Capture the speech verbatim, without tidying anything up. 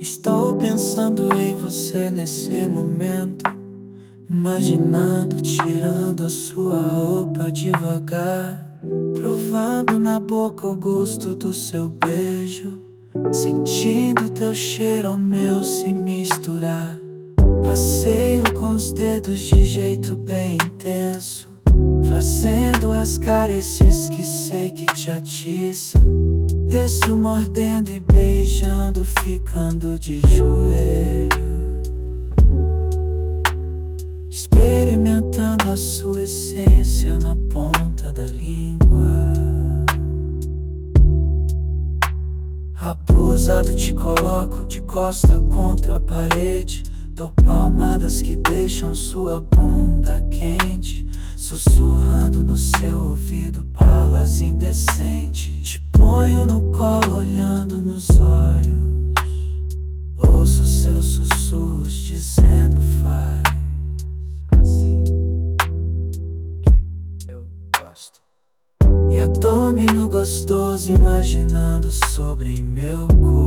Estou pensando em você nesse momento, imaginando, tirando a sua roupa devagar, provando na boca o gosto do seu beijo, sentindo teu cheiro ao meu se misturar. Passeio com os dedos de jeito bem intenso, fazendo as carícias que sei que te atiçam. Desço mordendo e beijando, ficando de joelho, experimentando a sua essência na ponta da língua. Abusado te coloco de costa contra a parede, dou palmadas que deixam sua bunda quente, sussurrando no seu ouvido palavras indecentes. Te ponho no colo olhando nos olhos, ouço seus sussurros dizendo faz assim que eu gosto. E abdômeno gostoso imaginando sobre meu corpo.